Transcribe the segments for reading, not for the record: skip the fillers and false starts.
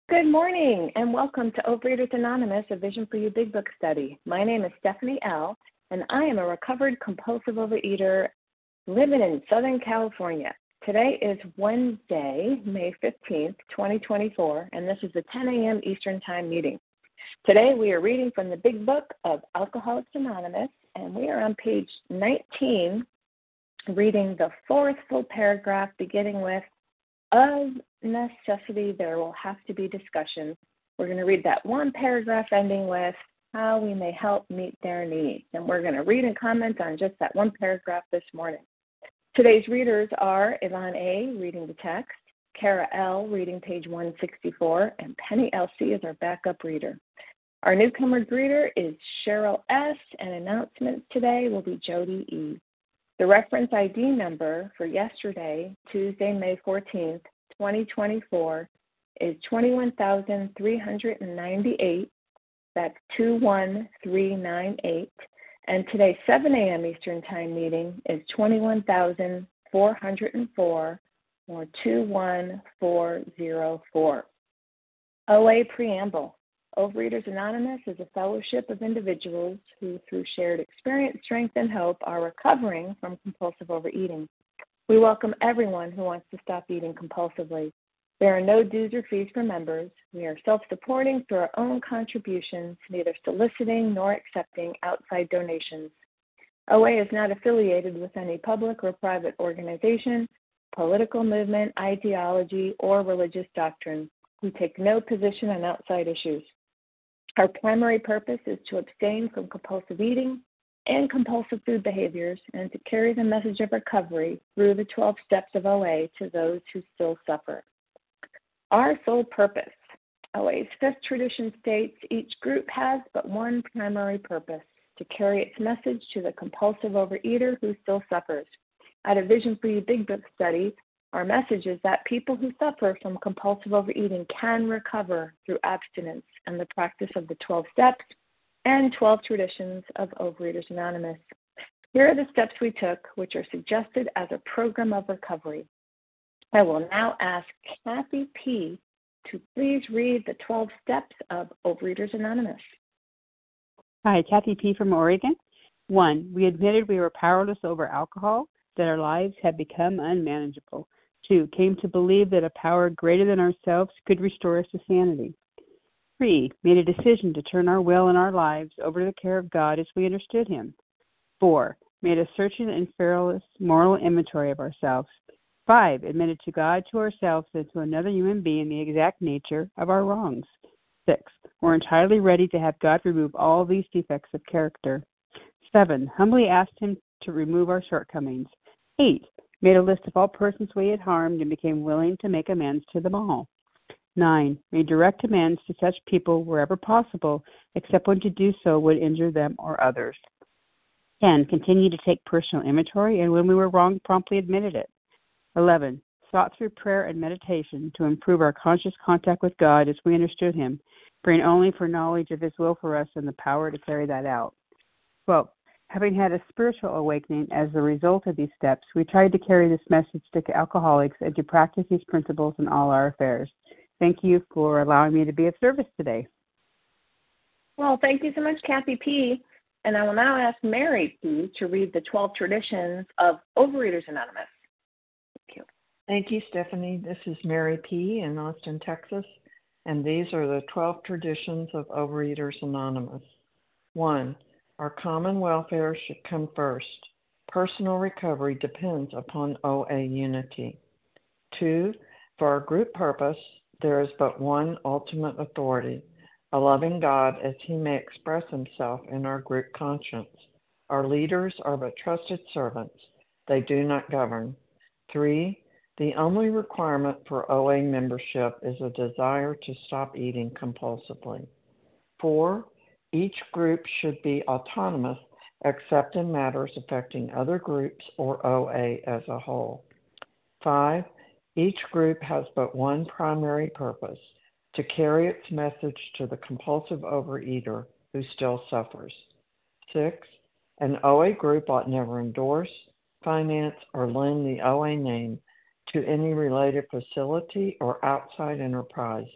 Good morning and welcome to Overeaters Anonymous, a Vision for You Big Book study. My name is Stephanie L., and I am a recovered compulsive overeater living in Southern California. Today is Wednesday, May 15th, 2024, and this is the 10 a.m. Eastern Time meeting. Today we are reading from the Big Book of Alcoholics Anonymous, and we are on page 19, reading the fourth full paragraph beginning with, "Of necessity, there will have to be discussion." We're going to read that one paragraph ending with how we may help meet their needs. And we're going to read and comment on just that one paragraph this morning. Today's readers are Yvonne A., reading the text, Kara L., reading page 164, and Penny L.C. is our backup reader. Our newcomer greeter is Cheryl S., and announcements today will be Jody E. The reference ID number for yesterday, Tuesday, May 14th, 2024, is 21,398. That's 21398. And today's 7 a.m. Eastern Time meeting is 21,404, or 21404. OA Preamble. Overeaters Anonymous is a fellowship of individuals who, through shared experience, strength, and hope, are recovering from compulsive overeating. We welcome everyone who wants to stop eating compulsively. There are no dues or fees for members. We are self-supporting through our own contributions, neither soliciting nor accepting outside donations. OA is not affiliated with any public or private organization, political movement, ideology, or religious doctrine. We take no position on outside issues. Our primary purpose is to abstain from compulsive eating and compulsive food behaviors and to carry the message of recovery through the 12 steps of OA to those who still suffer. Our sole purpose. OA's fifth tradition states each group has but one primary purpose, to carry its message to the compulsive overeater who still suffers. At a Vision for You Big Book study, our message is that people who suffer from compulsive overeating can recover through abstinence and the practice of the 12 steps and 12 traditions of Overeaters Anonymous. Here are the steps we took, which are suggested as a program of recovery. I will now ask Kathy P. to please read the 12 steps of Overeaters Anonymous. Hi, Kathy P. from Oregon. 1. We admitted we were powerless over alcohol, that our lives had become unmanageable. 2. Came to believe that a power greater than ourselves could restore us to sanity. 3. Made a decision to turn our will and our lives over to the care of God as we understood Him. 4. Made a searching and fearless moral inventory of ourselves. 5. Admitted to God, to ourselves, and to another human being the exact nature of our wrongs. 6. We're entirely ready to have God remove all these defects of character. 7. Humbly asked Him to remove our shortcomings. 8. Made a list of all persons we had harmed and became willing to make amends to them all. 9. Made direct amends to such people wherever possible, except when to do so would injure them or others. 10. Continued to take personal inventory, and when we were wrong, promptly admitted it. 11. Sought through prayer and meditation to improve our conscious contact with God as we understood Him, praying only for knowledge of His will for us and the power to carry that out. 12. Having had a spiritual awakening as a result of these steps, we tried to carry this message to alcoholics and to practice these principles in all our affairs. Thank you for allowing me to be of service today. Well, thank you so much, Kathy P. And I will now ask Mary P. to read the 12 traditions of Overeaters Anonymous. Thank you. Thank you, Stephanie. This is Mary P. in Austin, Texas, and these are the 12 traditions of Overeaters Anonymous. 1. Our common welfare should come first. Personal recovery depends upon OA unity. 2. For our group purpose, there is but one ultimate authority, a loving God as He may express Himself in our group conscience. Our leaders are but trusted servants. They do not govern. 3. The only requirement for OA membership is a desire to stop eating compulsively. 4. Each group should be autonomous except in matters affecting other groups or OA as a whole. 5. Each group has but one primary purpose, to carry its message to the compulsive overeater who still suffers. 6. An OA group ought never endorse, finance, or lend the OA name to any related facility or outside enterprise,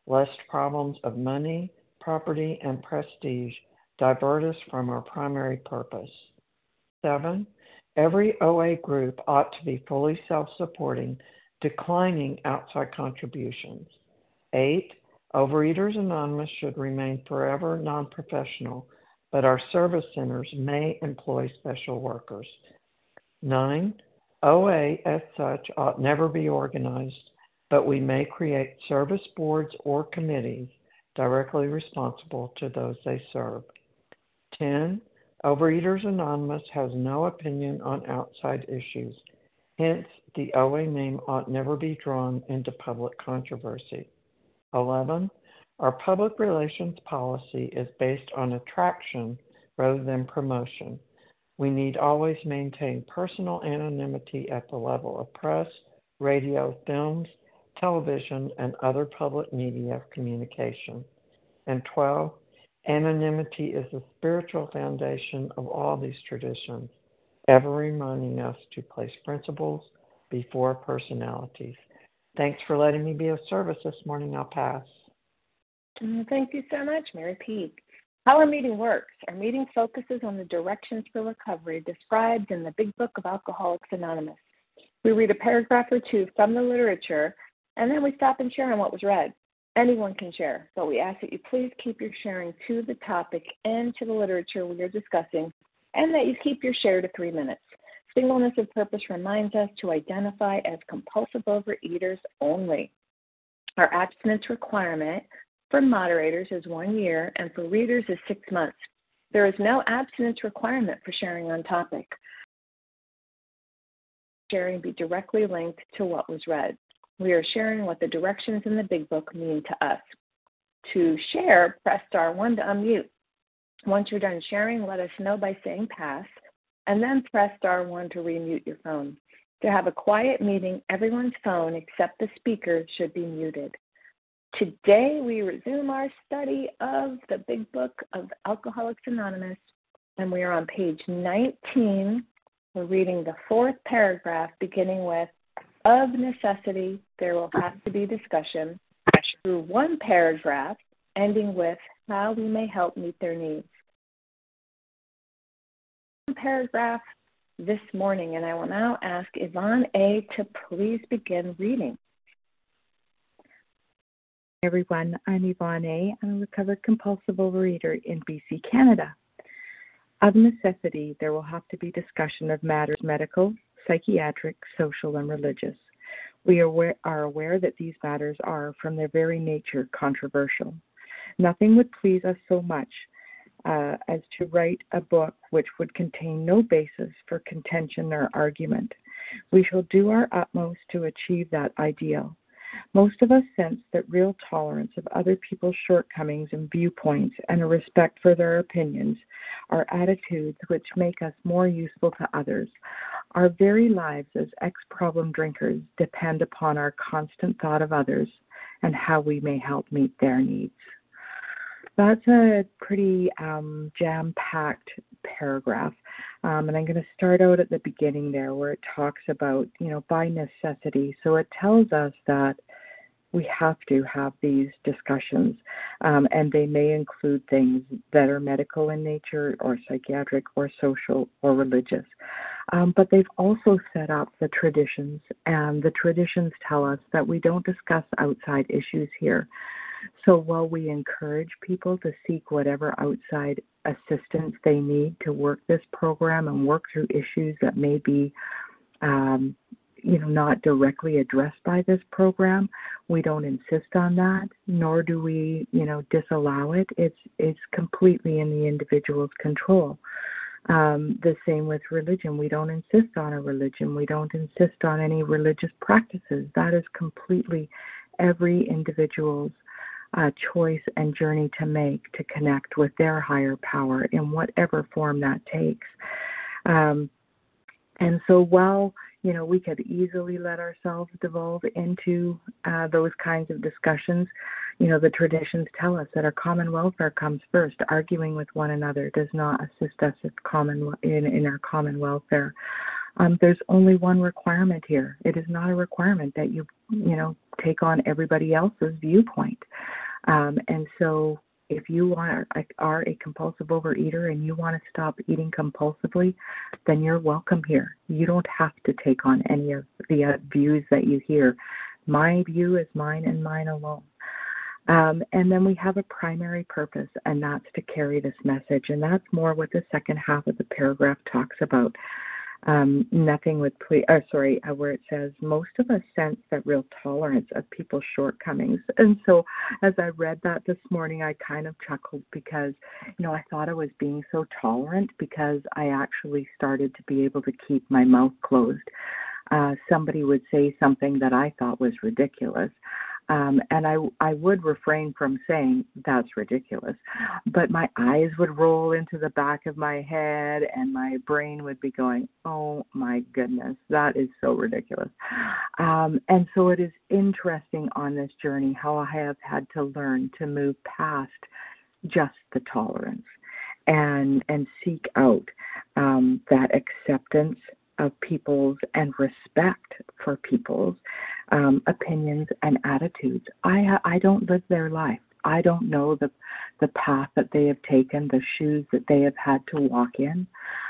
lest problems of money, property, and prestige divert us from our primary purpose. 7. Every OA group ought to be fully self-supporting, declining outside contributions. 8. Overeaters Anonymous should remain forever non-professional, but our service centers may employ special workers. 9. OA, as such, ought never be organized, but we may create service boards or committees directly responsible to those they serve. 10. Overeaters Anonymous has no opinion on outside issues. Hence, the OA name ought never be drawn into public controversy. 11. Our public relations policy is based on attraction rather than promotion. We need always maintain personal anonymity at the level of press, radio, films, television, and other public media of communication. And 12. Anonymity is the spiritual foundation of all these traditions, ever reminding us to place principles before personalities. Thanks for letting me be of service this morning. I'll pass. Thank you so much, Mary P. How our meeting works. Our meeting focuses on the directions for recovery described in the Big Book of Alcoholics Anonymous. We read a paragraph or two from the literature, and then we stop and share on what was read. Anyone can share, but we ask that you please keep your sharing to the topic and to the literature we are discussing, and that you keep your share to 3 minutes. Singleness of purpose reminds us to identify as compulsive overeaters only. Our abstinence requirement for moderators is 1 year, and for readers is 6 months. There is no abstinence requirement for sharing on topic. Sharing be directly linked to what was read. We are sharing what the directions in the Big Book mean to us. To share, press *1 to unmute. Once you're done sharing, let us know by saying pass, and then press *1 to remute your phone. To have a quiet meeting, everyone's phone except the speaker should be muted. Today, we resume our study of the Big Book of Alcoholics Anonymous, and we are on page 19. We're reading the 4th paragraph, beginning with, of necessity, there will have to be discussion, through 1 paragraph, ending with, how we may help meet their needs. Paragraph this morning, and I will now ask Yvonne A. to please begin reading. Hey everyone, I'm Yvonne A. I'm a recovered compulsive overeater in BC, Canada. Of necessity, there will have to be discussion of matters medical, psychiatric, social, and religious. We are aware that these matters are, from their very nature, controversial. Nothing would please us so much as to write a book which would contain no basis for contention or argument. We shall do our utmost to achieve that ideal. Most of us sense that real tolerance of other people's shortcomings and viewpoints and a respect for their opinions are attitudes which make us more useful to others. Our very lives as ex-problem drinkers depend upon our constant thought of others and how we may help meet their needs. That's a pretty jam-packed paragraph. And I'm going to start out at the beginning there where it talks about, by necessity. So it tells us that we have to have these discussions, and they may include things that are medical in nature or psychiatric or social or religious. But they've also set up the traditions, and the traditions tell us that we don't discuss outside issues here. So while we encourage people to seek whatever outside assistance they need to work this program and work through issues that may be, not directly addressed by this program, we don't insist on that, nor do we, disallow it. It's completely in the individual's control. The same with religion. We don't insist on a religion. We don't insist on any religious practices. That is completely every individual's choice and journey to make to connect with their higher power in whatever form that takes. And so while, we could easily let ourselves devolve into those kinds of discussions, the traditions tell us that our common welfare comes first. Arguing with one another does not assist us in our common welfare. There's only one requirement here. It is not a requirement that you take on everybody else's viewpoint. And so if you are a compulsive overeater and you want to stop eating compulsively, then you're welcome here. You don't have to take on any of the views that you hear. My view is mine and mine alone. And then we have a primary purpose, and that's to carry this message. And that's more what the second half of the paragraph talks about. Nothing would please, where it says, most of us sense that real tolerance of people's shortcomings. And so as I read that this morning, I kind of chuckled because, I thought I was being so tolerant because I actually started to be able to keep my mouth closed. Somebody would say something that I thought was ridiculous. And I would refrain from saying that's ridiculous, but my eyes would roll into the back of my head and my brain would be going, oh my goodness, that is so ridiculous. And so it is interesting on this journey how I have had to learn to move past just the tolerance and seek out that acceptance of people's and respect for people's opinions and attitudes. I don't live their life. I don't know the path that they have taken, the shoes that they have had to walk in.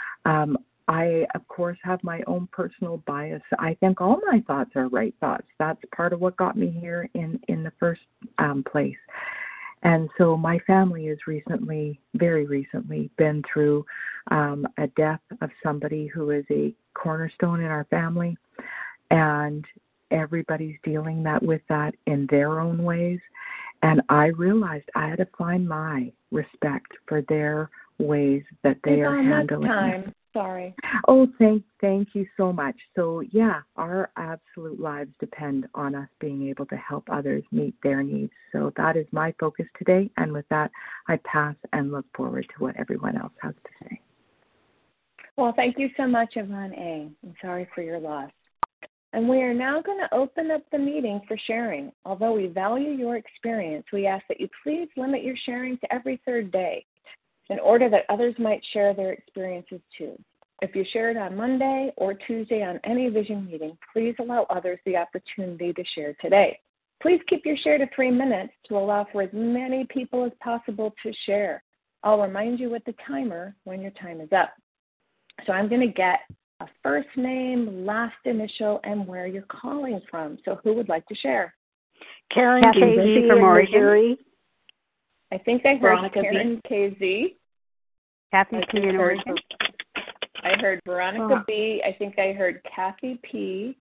I, of course, have my own personal bias. I think all my thoughts are right thoughts. That's part of what got me here in the first place. And so my family has very recently, been through a death of somebody who is a cornerstone in our family, and everybody's dealing with that in their own ways. And I realized I had to find my respect for their ways that they are handling. Time. Sorry. Oh, thank you so much. So yeah, our absolute lives depend on us being able to help others meet their needs. So that is my focus today. And with that, I pass and look forward to what everyone else has to say. Well, thank you so much, Yvonne A. I'm sorry for your loss. And we are now going to open up the meeting for sharing. Although we value your experience, we ask that you please limit your sharing to every third day in order that others might share their experiences too. If you shared on Monday or Tuesday on any vision meeting, please allow others the opportunity to share today. Please keep your share to 3 minutes to allow for as many people as possible to share. I'll remind you with the timer when your time is up. So I'm going to get a first name, last initial, and where you're calling from. So who would like to share? Karen KZ from Missouri. I think I heard Veronica Karen KZ. Kathy P. in Oregon. I heard Veronica B. I think I heard Kathy P.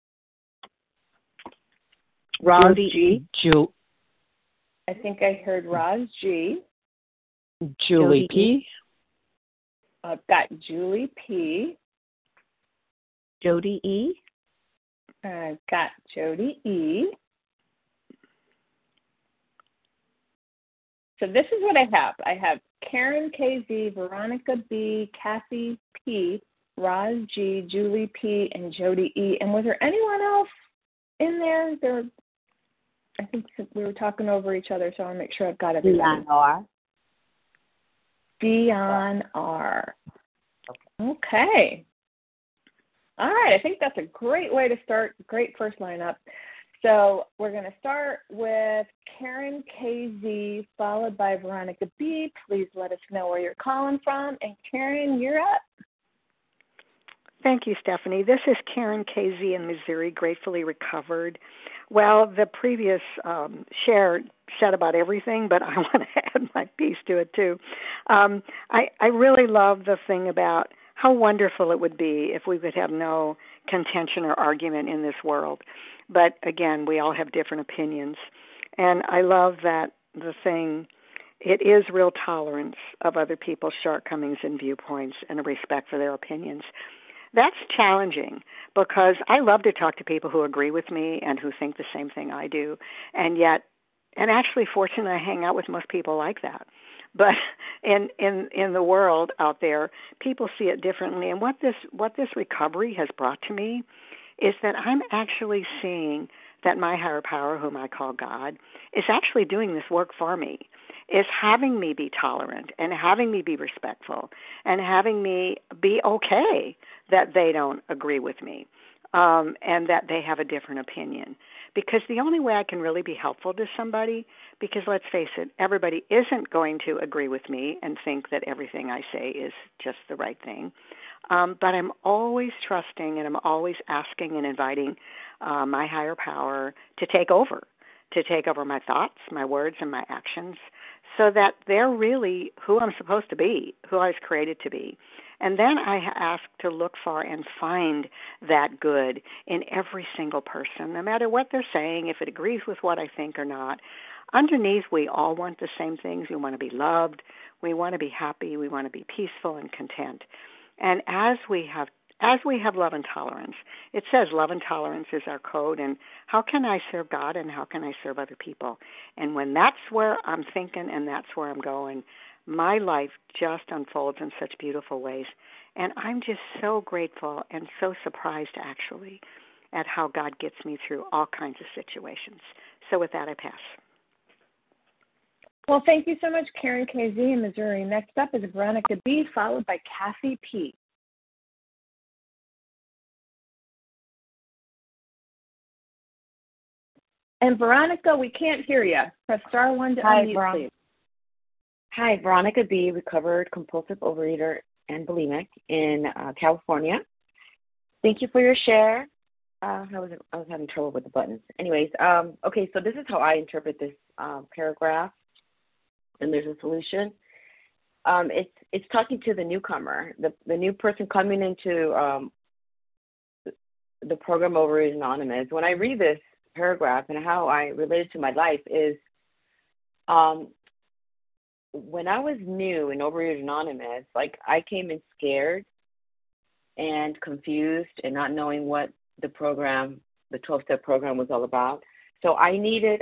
Roz G. I think I heard Roz G. Julie P. I've got Julie P. Jody E. I've got Jody E. So this is what I have. I have Karen KZ, Veronica B, Kathy P, Roz G, Julie P, and Jody E. And was there anyone else in there? I think we were talking over each other, so I want to make sure I've got everybody. Dion R. Dion R. Okay. All right. I think that's a great way to start. Great first lineup. So we're going to start with Karen KZ, followed by Veronica B. Please let us know where you're calling from. And Karen, you're up. Thank you, Stephanie. This is Karen KZ in Missouri, gratefully recovered. Well, the previous share said about everything, but I want to add my piece to it too. I really love the thing about how wonderful it would be if we could have no contention or argument in this world. But again, we all have different opinions. And I love that it is real tolerance of other people's shortcomings and viewpoints and a respect for their opinions. That's challenging because I love to talk to people who agree with me and who think the same thing I do. And actually, fortunately, I hang out with most people like that. But in the world out there, people see it differently. And what this recovery has brought to me is that I'm actually seeing that my higher power, whom I call God, is actually doing this work for me, is having me be tolerant and having me be respectful and having me be okay that they don't agree with me and that they have a different opinion. because the only way I can really be helpful to somebody, because let's face it, everybody isn't going to agree with me and think that everything I say is just the right thing. But I'm always trusting, and I'm always asking and inviting my higher power to take over my thoughts, my words, and my actions, so that they're really who I'm supposed to be, who I was created to be. And then I ask to look for and find that good in every single person, no matter what they're saying, if it agrees with what I think or not. Underneath, we all want the same things. We want to be loved. We want to be happy. We want to be peaceful and content. And as we have love and tolerance, it says love and tolerance is our code, and how can I serve God and how can I serve other people? And when that's where I'm thinking and that's where I'm going, my life just unfolds in such beautiful ways. And I'm just so grateful and so surprised, actually, at how God gets me through all kinds of situations. So with that, I pass. Well, thank you so much, Karen KZ in Missouri. Next up is Veronica B., followed by Kathy P. And Veronica, we can't hear you. Press star 1 to unmute, please. Hi, Veronica B., recovered compulsive overeater and bulimic in California. Thank you for your share. I was having trouble with the buttons. Anyways, okay, so this is how I interpret this paragraph, and there's a solution. It's talking to the newcomer, the new person coming into the program Overeaters Anonymous. When I read this paragraph and how I relate it to my life is, when I was new in Overeaters Anonymous, like I came in scared and confused and not knowing what the program, the 12-step program was all about. So I needed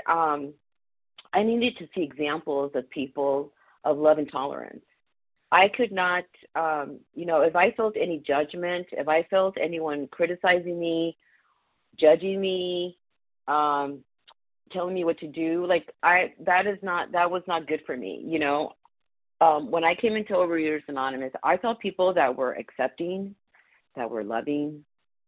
to see examples of people of love and tolerance. I could not, if I felt any judgment, if I felt anyone criticizing me, judging me, telling me what to do, that was not good for me. When I came into Overeaters Anonymous, I saw people that were accepting, that were loving,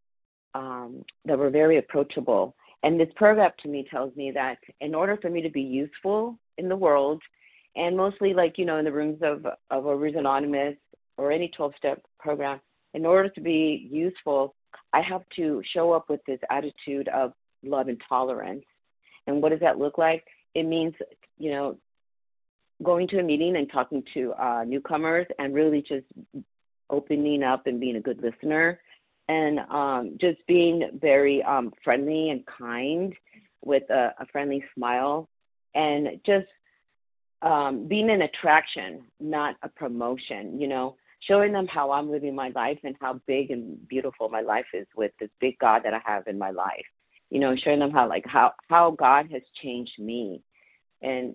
that were very approachable. And this paragraph to me tells me that in order for me to be useful in the world, and mostly in the rooms of Overeaters Anonymous or any 12-step program, in order to be useful, I have to show up with this attitude of love and tolerance. And what does that look like? It means, going to a meeting and talking to newcomers and really just opening up and being a good listener, and just being very friendly and kind with a friendly smile, and just being an attraction, not a promotion, showing them how I'm living my life and how big and beautiful my life is with this big God that I have in my life. Showing them how God has changed me, and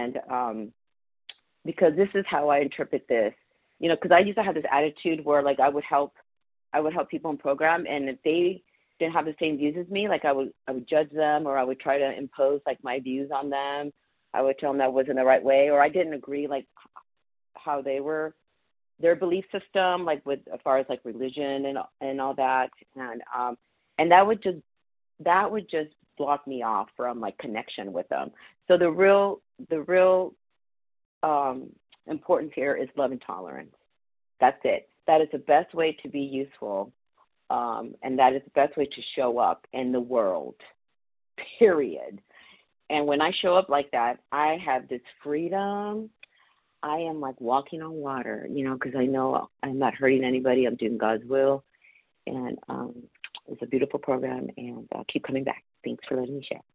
because this is how I interpret this, because I used to have this attitude where I would help people in program, and if they didn't have the same views as me, I would judge them, or I would try to impose my views on them. I would tell them that wasn't the right way, or I didn't agree how they were, their belief system, with as far as religion and all that, and that would just block me off from connection with them. So the real importance here is love and tolerance. That's it. That is the best way to be useful, and that is the best way to show up in the world, period. And when I show up like that, I have this freedom. I am walking on water, because I know I'm not hurting anybody. I'm doing God's will. And it's a beautiful program, and I'll keep coming back. Thanks for letting me share.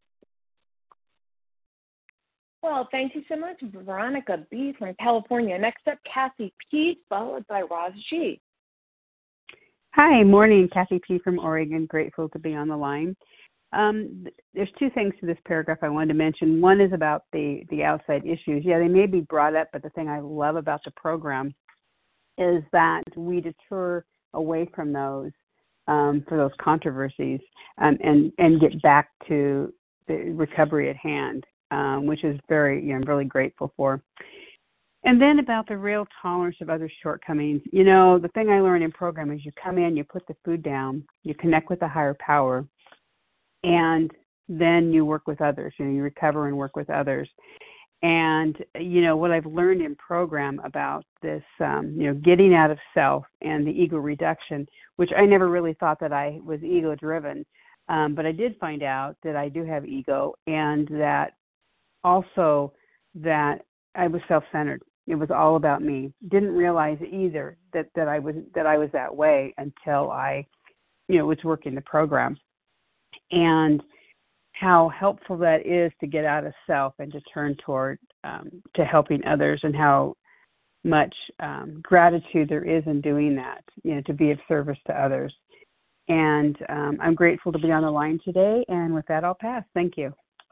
Well, thank you so much, Veronica B. from California. Next up, Kathy P., followed by Roz G. Hi, morning. Kathy P. from Oregon. Grateful to be on the line. There's two things to this paragraph I wanted to mention. One is about the outside issues. Yeah, they may be brought up, but the thing I love about the program is that we deter away from those for those controversies and get back to the recovery at hand, which is I'm really grateful for. And then about the real tolerance of other shortcomings. The thing I learned in program is you come in, you put the food down, you connect with the higher power, and then you work with others. You recover and work with others. And, what I've learned in program about this, getting out of self and the ego reduction, which I never really thought that I was ego driven. But I did find out that I do have ego, and that also that I was self-centered. It was all about me. Didn't realize either that I was that way until I, was working the program, and how helpful that is to get out of self and to turn toward to helping others, and how much gratitude there is in doing that, to be of service to others. And I'm grateful to be on the line today. And with that, I'll pass. Thank you.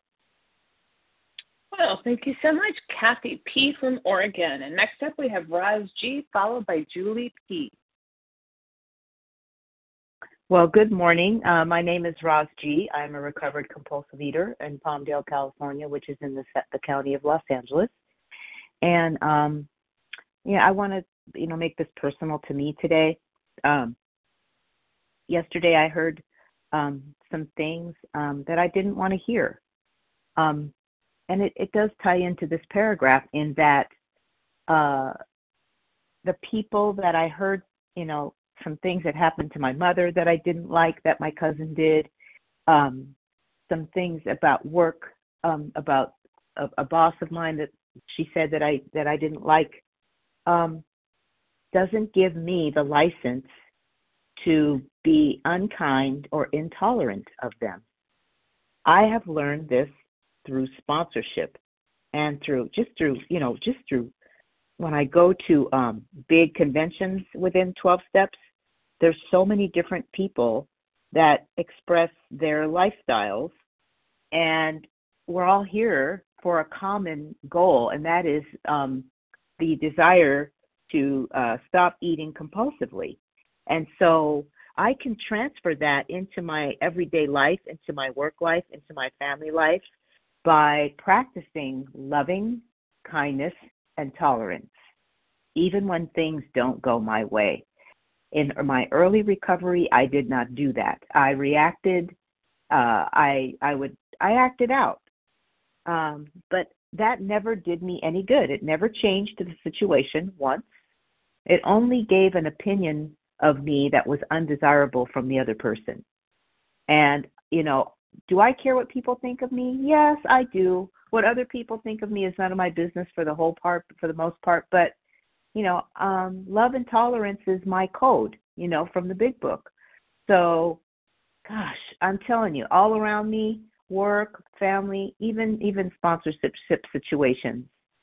Well, thank you so much, Kathy P. from Oregon. And next up, we have Roz G., followed by Julie P. Well, good morning. My name is Roz G. I'm a recovered compulsive eater in Palmdale, California, which is in the county of Los Angeles. And, I want to, make this personal to me today. Yesterday I heard some things that I didn't want to hear. And it does tie into this paragraph, in that the people that I heard, some things that happened to my mother that I didn't like, that my cousin did, some things about work, about a boss of mine that she said that I didn't like, doesn't give me the license to be unkind or intolerant of them. I have learned this through sponsorship, and through when I go to big conventions within 12 Steps. There's so many different people that express their lifestyles, and we're all here for a common goal, and that is the desire to stop eating compulsively. And so I can transfer that into my everyday life, into my work life, into my family life, by practicing loving kindness and tolerance, even when things don't go my way. In my early recovery, I did not do that. I reacted. I acted out, but that never did me any good. It never changed the situation once. It only gave an opinion of me that was undesirable from the other person. And do I care what people think of me? Yes, I do. What other people think of me is none of my business for the most part. But, love and tolerance is my code, from the big book. So, gosh, I'm telling you, all around me, work, family, even sponsorship situations,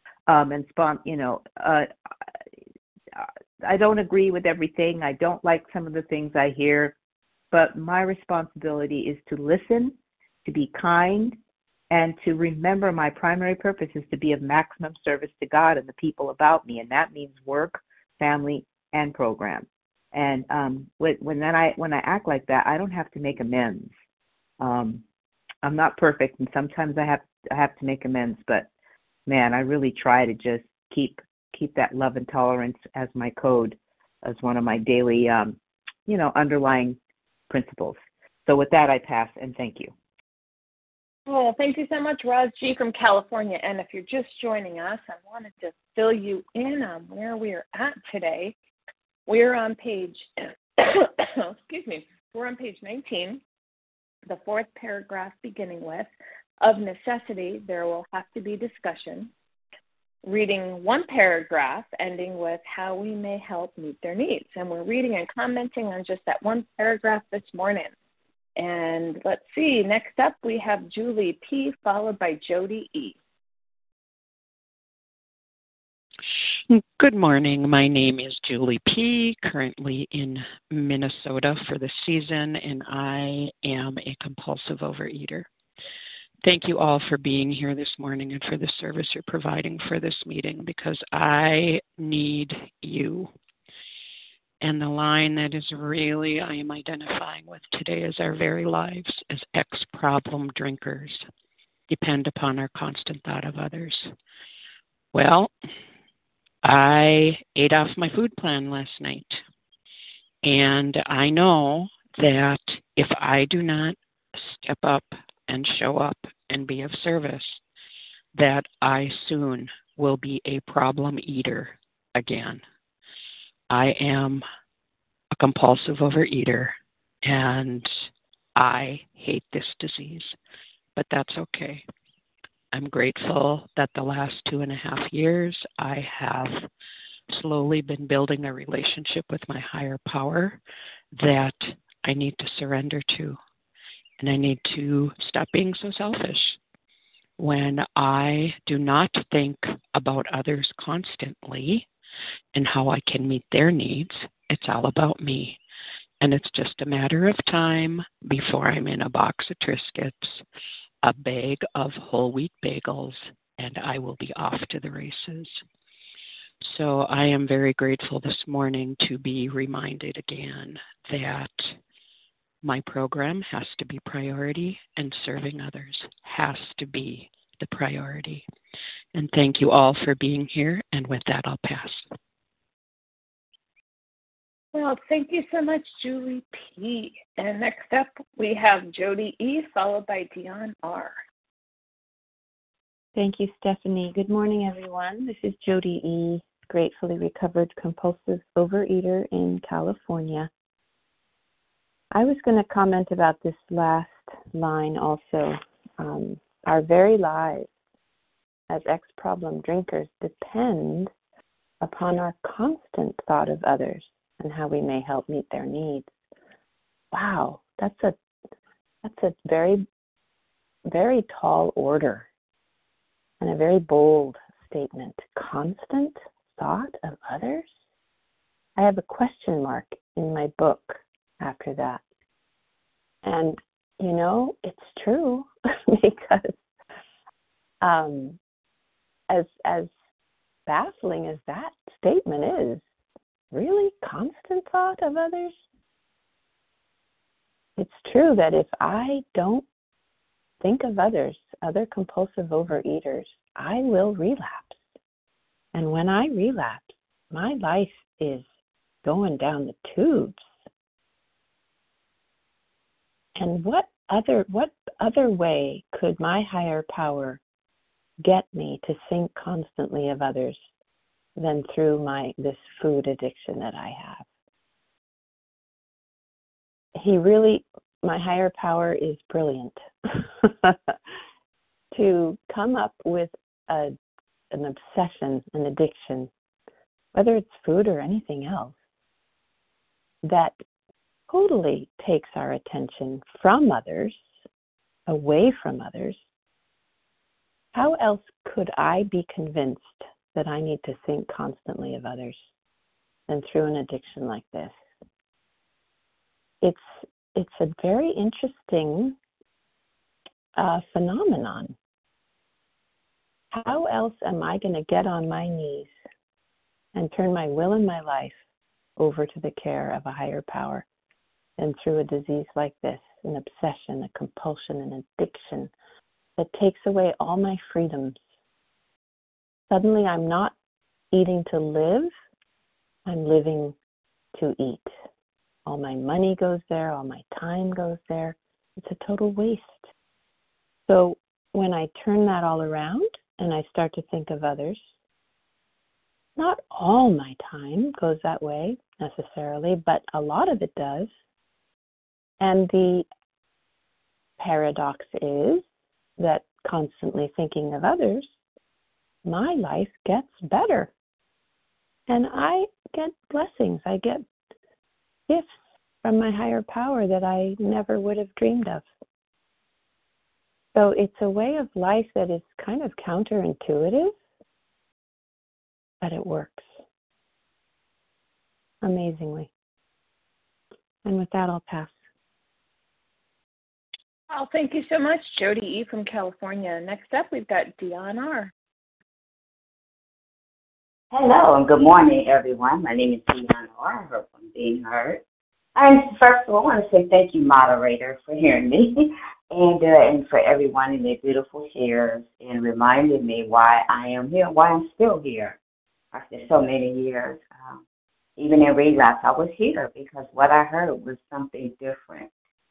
I don't agree with everything. I don't like some of the things I hear, but my responsibility is to listen, to be kind, and to remember my primary purpose is to be of maximum service to God and the people about me, and that means work, family, and program. And when I act like that, I don't have to make amends. I'm not perfect, and sometimes I have to make amends. But man, I really try to just keep that love and tolerance as my code, as one of my daily, underlying principles. So with that, I pass, and thank you. Well, thank you so much, Roz G. from California. And if you're just joining us, I wanted to fill you in on where we are at today. We're on page, we're on page 19, the fourth paragraph beginning with, of necessity, there will have to be discussion. Reading one paragraph, ending with how we may help meet their needs. And we're reading and commenting on just that one paragraph this morning. And let's see, next up we have Julie P., followed by Jody E. Good morning. My name is Julie P., currently in Minnesota for the season, and I am a compulsive overeater. Thank you all for being here this morning and for the service you're providing for this meeting, because I need you. And the line that is really I am identifying with today is our very lives as ex-problem drinkers depend upon our constant thought of others. Well, I ate off my food plan last night, and I know that if I do not step up and show up and be of service, that I soon will be a problem eater again. I am a compulsive overeater, and I hate this disease, but that's okay. I'm grateful that the last 2.5 years I have slowly been building a relationship with my higher power that I need to surrender to. And I need to stop being so selfish. When I do not think about others constantly and how I can meet their needs, it's all about me. And it's just a matter of time before I'm in a box of Triscuits, a bag of whole wheat bagels, and I will be off to the races. So I am very grateful this morning to be reminded again that my program has to be priority and serving others has to be the priority. And thank you all for being here. And with that, I'll pass. Well, thank you so much, Julie P. And next up, we have Jody E., followed by Dion R. Thank you, Stephanie. Good morning, everyone. This is Jody E., gratefully recovered compulsive overeater in California. I was going to comment about this last line also. Our very lives as ex-problem drinkers depend upon our constant thought of others and how we may help meet their needs. Wow, that's a very, very tall order and a very bold statement. Constant thought of others? I have a question mark in my book after that. And, it's true because as baffling as that statement is, really constant thought of others? It's true that if I don't think of others, other compulsive overeaters, I will relapse. And when I relapse, my life is going down the tubes. And what other way could my higher power get me to think constantly of others than through this food addiction that I have? My higher power is brilliant to come up with an obsession, an addiction, whether it's food or anything else, that totally takes our attention from others, away from others. How else could I be convinced that I need to think constantly of others than through an addiction like this? It's a very interesting phenomenon. How else am I going to get on my knees and turn my will and my life over to the care of a higher power than through a disease like this, an obsession, a compulsion, an addiction that takes away all my freedoms? Suddenly I'm not eating to live, I'm living to eat. All my money goes there, all my time goes there. It's a total waste. So when I turn that all around and I start to think of others, not all my time goes that way necessarily, but a lot of it does. And the paradox is that constantly thinking of others, my life gets better. And I get blessings. I get gifts from my higher power that I never would have dreamed of. So it's a way of life that is kind of counterintuitive, but it works amazingly. And with that, I'll pass. Well, thank you so much, Jody E. from California. Next up, we've got Dion R. Hello and good morning, everyone. My name is Dion R. I hope I'm being heard. And first of all, I want to say thank you, moderator, for hearing me and for everyone in their beautiful shares and reminding me why I am here, why I'm still here after so many years. Even in relapse, I was here because what I heard was something different.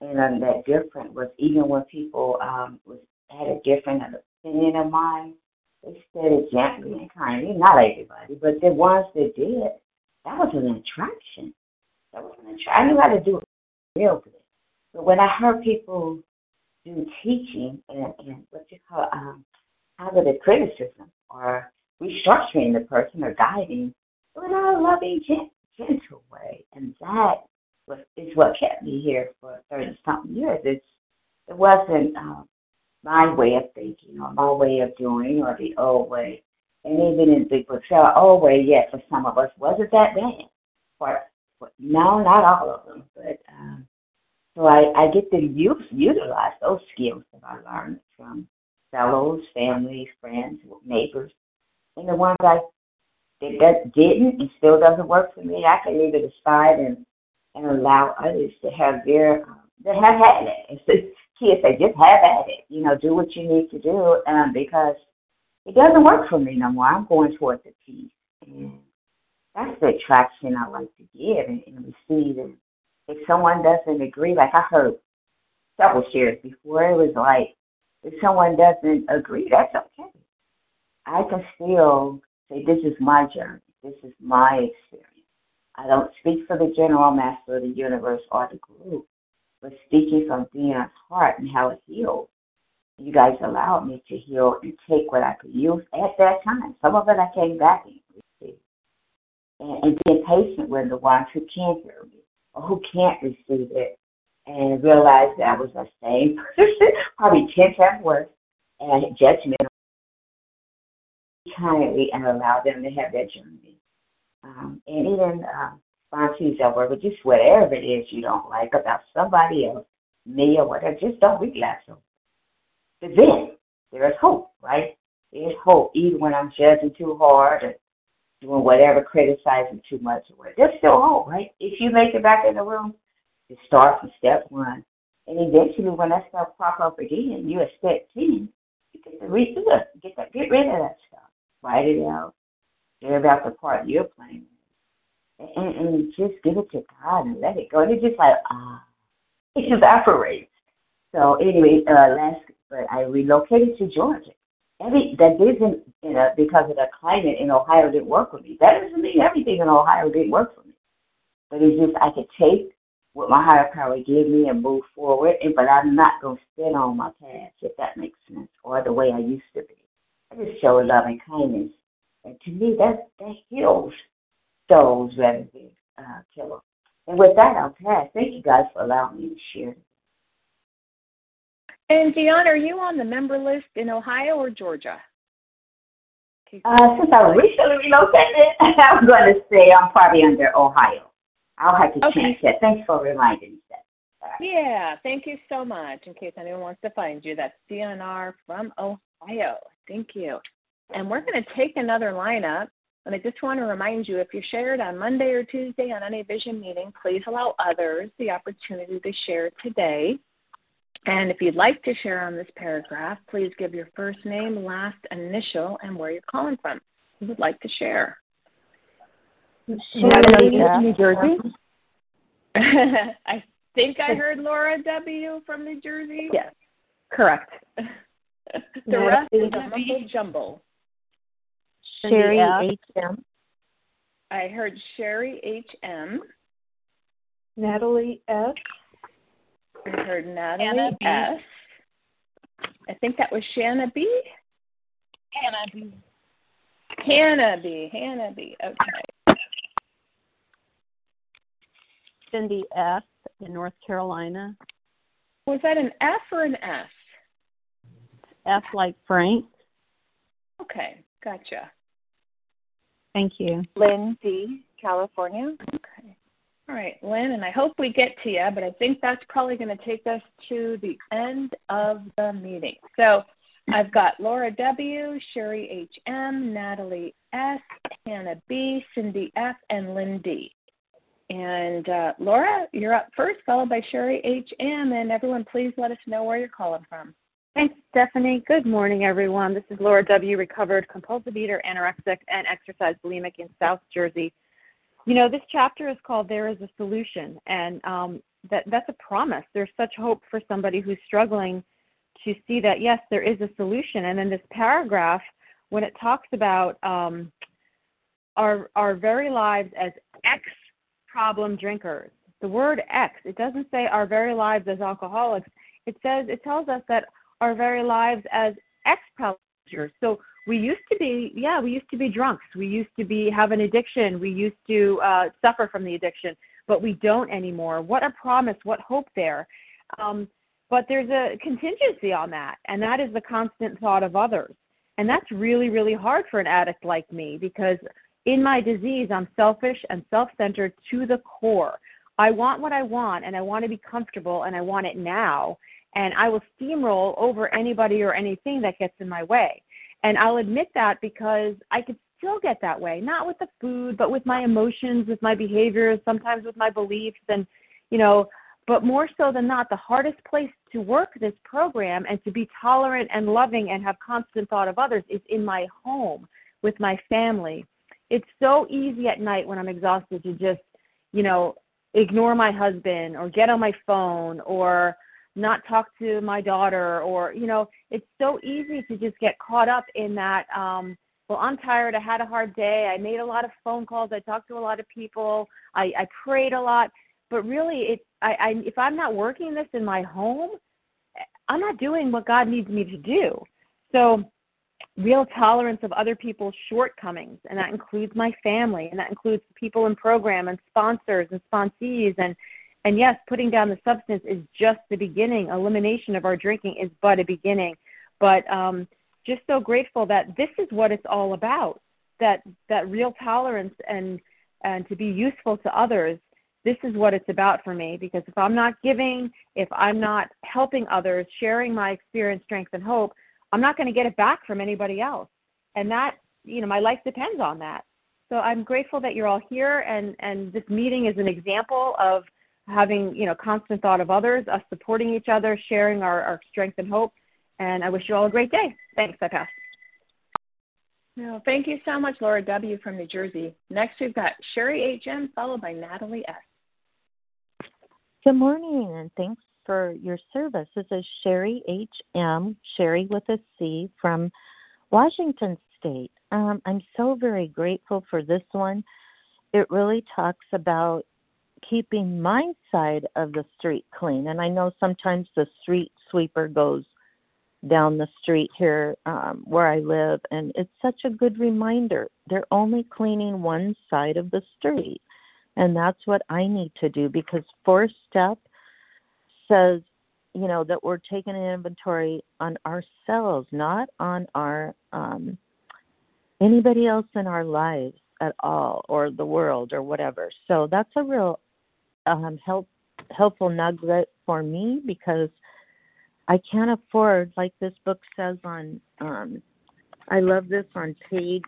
And that different was even when people had a different opinion of mine, they said it gently and kindly. Not everybody, but the ones that did, that was an attraction. That was an attraction. I knew how to do it real good. But when I heard people do teaching and what you call positive criticism or restructuring the person or guiding, but in a loving, gentle way, and that is what kept me here for 30-something years. It wasn't my way of thinking or my way of doing or the old way. And even in the books, the old way, yes, for some of us, wasn't that bad. No, not all of them. But so I get to utilize those skills that I learned from fellows, family, friends, neighbors. And the ones that didn't and still doesn't work for me, I can leave it aside and allow others to have their, that have had it. It's just, kids say, just have at it. Do what you need to do because it doesn't work for me no more. I'm going towards the peace. And that's the attraction I like to give and receive. And if someone doesn't agree, like I heard several shares before, it was like, if someone doesn't agree, that's okay. I can still say, this is my journey. This is my experience. I don't speak for the general master of the universe or the group, but speaking from Dion's heart and how it healed. You guys allowed me to heal and take what I could use at that time. Some of it I came back and received. And being patient with the ones who can't hear me or who can't receive it and realize that I was the same person, probably 10 times worse, and judgmental kindly and allow them to have that journey. And even sponsees that work with just whatever it is you don't like about somebody else, me or whatever, just don't relapse on it. But then there is hope, right? There's hope, even when I'm judging too hard or doing whatever, criticizing too much or whatever. There's still hope, right? If you make it back in the room, you start from step 1. And eventually when that stuff pop up again, you're at step 10, you get to redo it. Get rid of that stuff. Write it out. Care about the part you're playing. And just give it to God and let it go. And it's just like, it evaporates. So anyway, but I relocated to Georgia. That isn't, because of the climate in Ohio didn't work with me. That doesn't mean everything in Ohio didn't work for me. But it's just I could take what my higher power gave me and move forward. But I'm not going to sit on my past, if that makes sense, or the way I used to be. I just show love and kindness. And to me, that heals souls rather than kill them. And with that, I'll pass. Thank you guys for allowing me to share. And Dion, are you on the member list in Ohio or Georgia? Since I recently relocated, I'm going to say I'm probably under Ohio. I'll have to change that. Thanks for reminding me that. Yeah, thank you so much. In case anyone wants to find you, that's DNR from Ohio. Thank you. And we're going to take another lineup. And I just want to remind you, if you shared on Monday or Tuesday on any vision meeting, please allow others the opportunity to share today. And if you'd like to share on this paragraph, please give your first name, last initial, and where you're calling from. Who would like to share? New Jersey. I think I heard Laura W. from New Jersey. Yes, correct. The rest is a mumble jumble. Sherry H.M. I heard Sherry H.M. Natalie S. I heard Natalie S. I think that was Shanna B. Hannah B. Okay. Cindy F. in North Carolina. Was that an F or an S? F like Frank. Okay, gotcha. Thank you. Lynn D., California. Okay. All right, Lynn, and I hope we get to you, but I think that's probably going to take us to the end of the meeting. So I've got Laura W., Sherry H.M., Natalie S., Hannah B., Cindy F., and Lynn D. And Laura, you're up first, followed by Sherry H.M., and everyone please let us know where you're calling from. Thanks, Stephanie. Good morning, everyone. This is Laura W., recovered compulsive eater, anorexic, and exercise bulimic in South Jersey. You know, this chapter is called There is a Solution, and that's a promise. There's such hope for somebody who's struggling to see that, yes, there is a solution. And then this paragraph, when it talks about our very lives as ex-problem drinkers, the word ex, it doesn't say our very lives as alcoholics. It tells us that our very lives as ex-problem drinkers. So we used to be drunks. We used to have an addiction. We used to suffer from the addiction, but we don't anymore. What a promise, what hope there. But there's a contingency on that, and that is the constant thought of others. And that's really, really hard for an addict like me, because in my disease, I'm selfish and self-centered to the core. I want what I want, and I want to be comfortable, and I want it now. And I will steamroll over anybody or anything that gets in my way. And I'll admit that because I could still get that way, not with the food, but with my emotions, with my behaviors, sometimes with my beliefs. And, but more so than not, the hardest place to work this program and to be tolerant and loving and have constant thought of others is in my home with my family. It's so easy at night when I'm exhausted to just, ignore my husband or get on my phone or not talk to my daughter, or, it's so easy to just get caught up in that, well, I'm tired, I had a hard day, I made a lot of phone calls, I talked to a lot of people, I prayed a lot, but really, if I'm not working this in my home, I'm not doing what God needs me to do. So real tolerance of other people's shortcomings, and that includes my family, and that includes people in program and sponsors and sponsees, and yes, putting down the substance is just the beginning. Elimination of our drinking is but a beginning. But just so grateful that this is what it's all about, that real tolerance and to be useful to others. This is what it's about for me, because if I'm not giving, if I'm not helping others, sharing my experience, strength, and hope, I'm not going to get it back from anybody else. And that, my life depends on that. So I'm grateful that you're all here, and this meeting is an example of having, constant thought of others, us supporting each other, sharing our strength and hope. And I wish you all a great day. Thanks. I pass. Well, thank you so much, Laura W. from New Jersey. Next, we've got Sherry H.M., followed by Natalie S. Good morning, and thanks for your service. This is Sherry H.M., Sherry with a C, from Washington State. I'm so very grateful for this one. It really talks about keeping my side of the street clean. And I know sometimes the street sweeper goes down the street here where I live, and it's such a good reminder. They're only cleaning one side of the street. And that's what I need to do, because fourth step says, that we're taking an inventory on ourselves, not on our anybody else in our lives at all, or the world or whatever. So that's a real helpful nugget for me, because I can't afford, like this book says on, I love this on page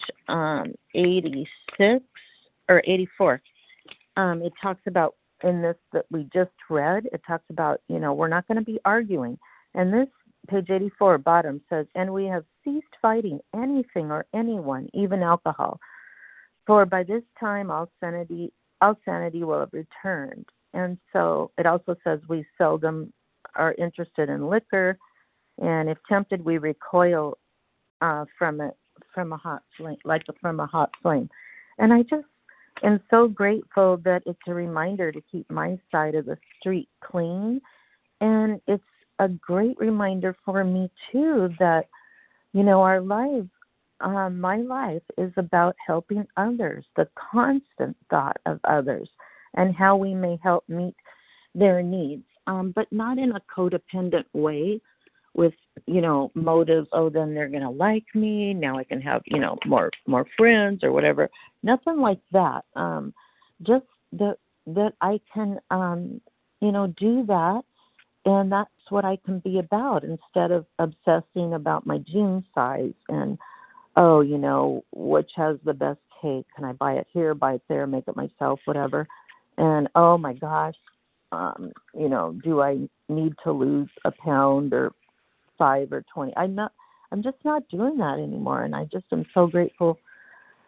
86 or 84. It talks about, in this that we just read, it talks about, we're not going to be arguing. And this, page 84, bottom, says, and we have ceased fighting anything or anyone, even alcohol. For by this time all sanity will have returned. And so it also says we seldom are interested in liquor, and if tempted, we recoil from a hot flame, like from a hot flame. And I just am so grateful that it's a reminder to keep my side of the street clean. And it's a great reminder for me, too, that, our lives, my life is about helping others, the constant thought of others, and how we may help meet their needs, but not in a codependent way with, motives, then they're going to like me, now I can have, more friends or whatever. Nothing like that. Just that I can, do that, and that's what I can be about, instead of obsessing about my jean size and, which has the best cake, can I buy it here, buy it there, make it myself, whatever. And, oh my gosh, do I need to lose a pound or 5 or 20? I'm just not doing that anymore. And I just am so grateful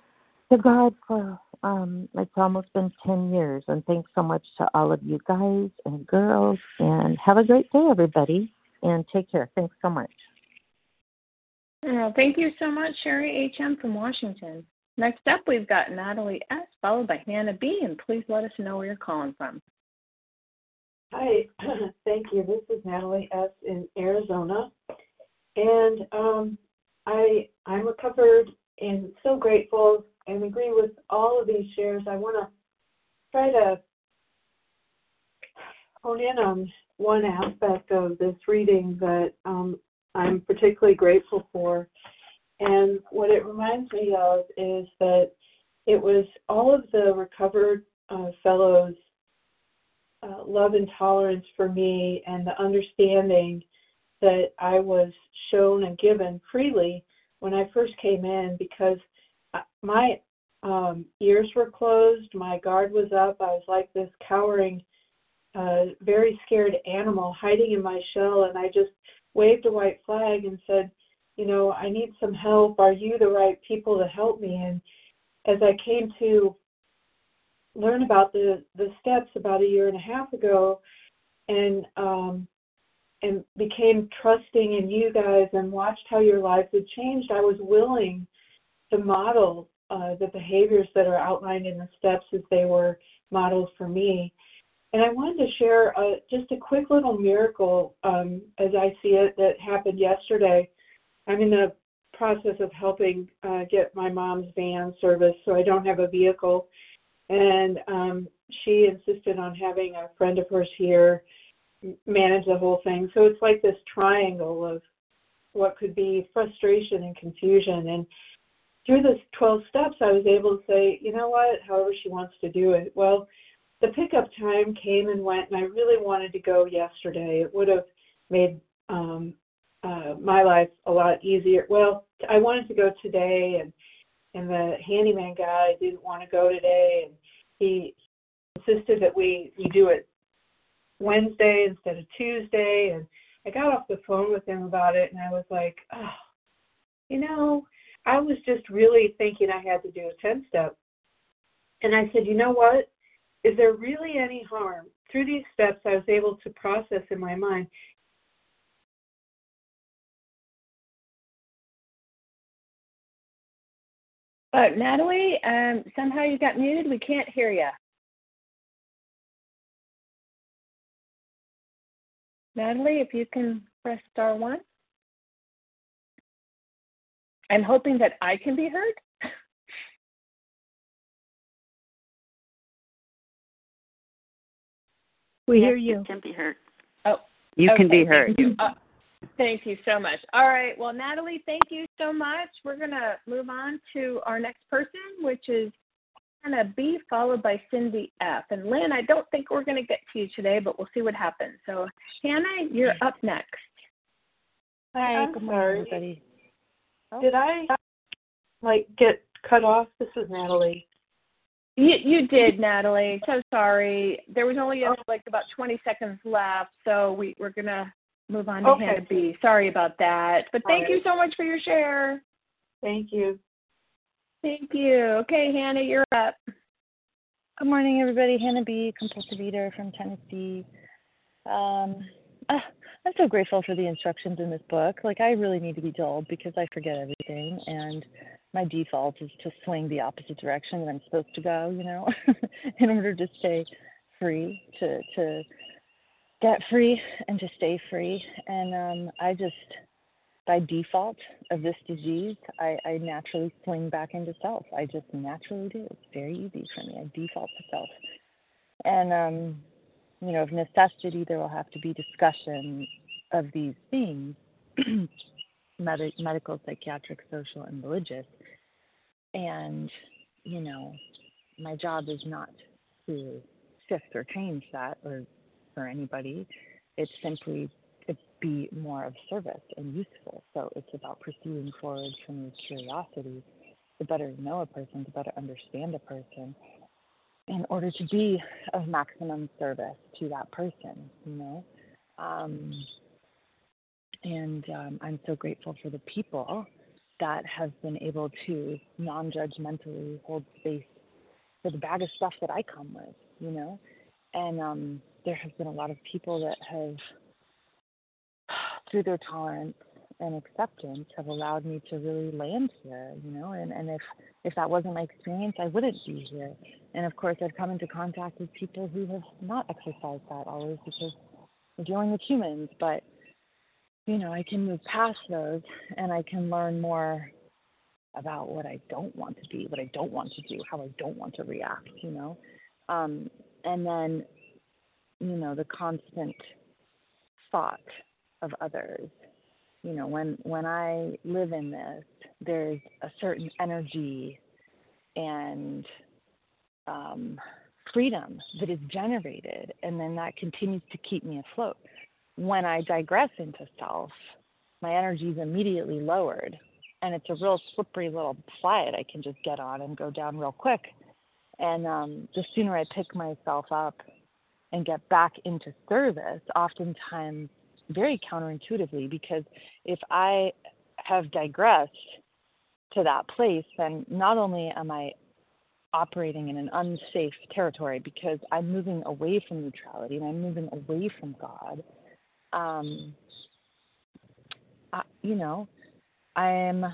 to God for it's almost been 10 years, and thanks so much to all of you guys and girls, and have a great day, everybody, and take care. Thanks so much. Thank you so much, Sherry H.M. from Washington. Next up, we've got Natalie S., followed by Hannah B., and please let us know where you're calling from. Hi, thank you. This is Natalie S. in Arizona, and I'm recovered and so grateful and agree with all of these shares. I want to try to hone in on one aspect of this reading that I'm particularly grateful for. And what it reminds me of is that it was all of the recovered fellows' love and tolerance for me, and the understanding that I was shown and given freely when I first came in, because my ears were closed, my guard was up, I was like this cowering, very scared animal hiding in my shell, and I just waved a white flag and said, I need some help. Are you the right people to help me? And as I came to learn about the steps about a year and a half ago, and became trusting in you guys and watched how your lives had changed, I was willing to model the behaviors that are outlined in the steps as they were modeled for me. And I wanted to share just a quick little miracle as I see it that happened yesterday. I'm in the process of helping get my mom's van serviced, so I don't have a vehicle. And she insisted on having a friend of hers here manage the whole thing. So it's like this triangle of what could be frustration and confusion. And through the 12 steps, I was able to say, you know what, however she wants to do it. Well, the pickup time came and went, and I really wanted to go yesterday. It would have made my life a lot easier. Well, I wanted to go today, and the handyman guy didn't want to go today, and he insisted that we do it Wednesday instead of Tuesday. And I got off the phone with him about it, and I was like, I was just really thinking I had to do a 10-step. And I said, you know what? Is there really any harm? Through these steps, I was able to process in my mind, Natalie, somehow you got muted. We can't hear you. Natalie, if you can press *1. I'm hoping that I can be heard. We hear you. You can be heard. Oh, you okay, can be heard. Thank you so much. All right. Well, Natalie, thank you so much. We're going to move on to our next person, which is Hannah B., followed by Cindy F. And Lynn, I don't think we're going to get to you today, but we'll see what happens. So, Hannah, you're up next. Hi, Good sorry. morning, everybody. Did I get cut off? This is Natalie. You did, Natalie. So sorry. There was only about 20 seconds left, so we're going to move on to Hannah B. Sorry about that. But thank you so much for your share. Thank you. Thank you. Okay, Hannah, you're up. Good morning, everybody. Hannah B., compulsive eater from Tennessee. I'm so grateful for the instructions in this book. I really need to be told because I forget everything, and my default is to swing the opposite direction that I'm supposed to go, in order to stay free, to get free and to stay free. And I just, by default of this disease, I naturally swing back into self. I just naturally do. It's very easy for me. I default to self. And, of necessity, there will have to be discussion of these things, medical, psychiatric, social, and religious. And, my job is not to shift or change that or for anybody. It's simply to be more of service and useful. So it's about proceeding forward from your curiosity to better know a person, to better understand a person, in order to be of maximum service to that person, And I'm so grateful for the people that have been able to non-judgmentally hold space for the bag of stuff that I come with, you know? And there has been a lot of people that have, through their tolerance and acceptance, have allowed me to really land here, you know? And if that wasn't my experience, I wouldn't be here. And of course, I've come into contact with people who have not exercised that always because we're dealing with humans, but you know, I can move past those and I can learn more about what I don't want to be, what I don't want to do, how I don't want to react, you know. And then, you know, the constant thought of others. You know, when I live in this, there's a certain energy and freedom that is generated, and then that continues to keep me afloat. When I digress into self, my energy is immediately lowered, and it's a real slippery little slide I can just get on and go down real quick. And the sooner I pick myself up and get back into service, oftentimes very counterintuitively, because if I have digressed to that place, then not only am I operating in an unsafe territory because I'm moving away from neutrality and I'm moving away from God, you know, I'm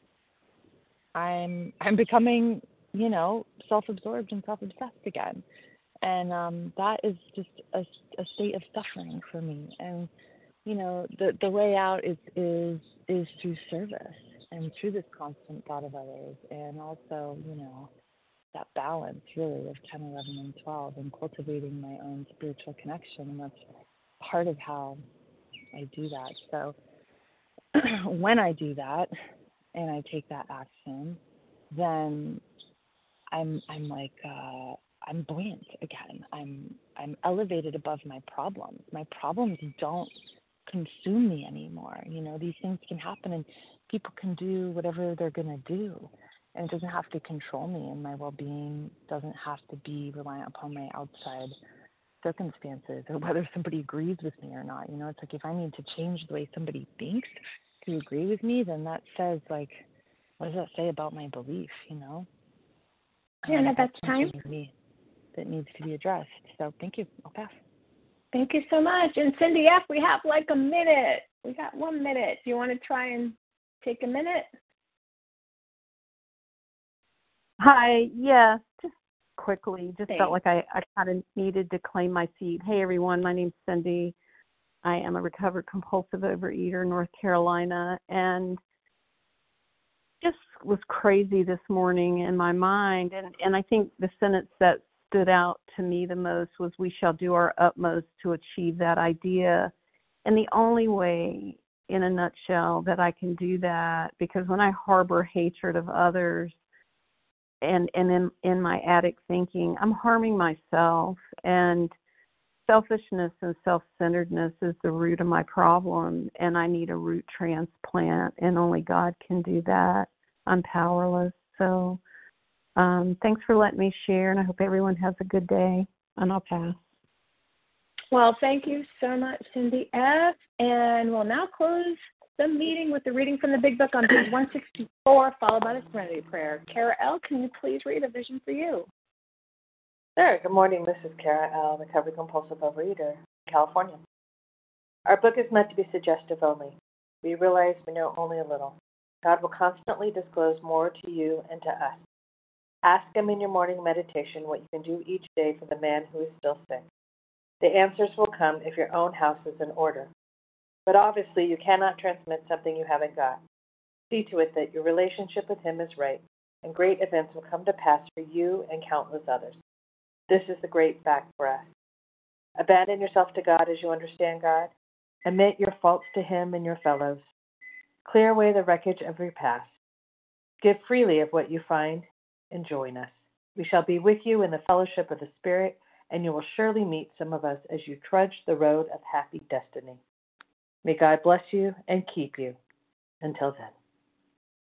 becoming, you know, self-absorbed and self-obsessed again, and that is just a state of suffering for me. And you know, the way out is through service and through this constant thought of others, and also, you know, that balance really of 10, 11, and 12, and cultivating my own spiritual connection, and that's part of how I do that. So when I do that and I take that action, then I'm like I'm buoyant again. I'm elevated above my problems. My problems don't consume me anymore. You know, these things can happen and people can do whatever they're going to do, and it doesn't have to control me, and my well-being doesn't have to be reliant upon my outside circumstances or whether somebody agrees with me or not. You know, it's like if I need to change the way somebody thinks to agree with me, then that says, like, what does that say about my belief, you know? Yeah, and at that time that needs to be addressed. So thank you. I'll pass. Thank you so much. And Cindy F., we have like a minute. We got 1 minute. Do you want to try and take a minute? Hi. Yeah, just quickly. Just Thanks. felt like I kind of needed to claim my seat. Hey, everyone. My name's Cindy. I am a recovered compulsive overeater in North Carolina. And just was crazy this morning in my mind. And I think the sentence that stood out to me the most was, we shall do our utmost to achieve that idea. And the only way, in a nutshell, that I can do that, because when I harbor hatred of others and in my addict thinking, I'm harming myself, and selfishness and self-centeredness is the root of my problem, and I need a root transplant, and only God can do that. I'm powerless. So thanks for letting me share, and I hope everyone has a good day, and I'll pass. Well, thank you so much, Cindy F. And we'll now close the meeting with the reading from the Big Book on page 164, followed by the Serenity Prayer. Kara L., can you please read A Vision for You? Sure. Good morning. This is Kara L., recovered compulsive overeater, California. Our book is meant to be suggestive only. We realize we know only a little. God will constantly disclose more to you and to us. Ask Him in your morning meditation what you can do each day for the man who is still sick. The answers will come if your own house is in order. But obviously, you cannot transmit something you haven't got. See to it that your relationship with Him is right, and great events will come to pass for you and countless others. This is the great fact for us. Abandon yourself to God as you understand God. Admit your faults to Him and your fellows. Clear away the wreckage of your past. Give freely of what you find, and join us. We shall be with you in the fellowship of the Spirit, and you will surely meet some of us as you trudge the road of happy destiny. May God bless you and keep you. Until then.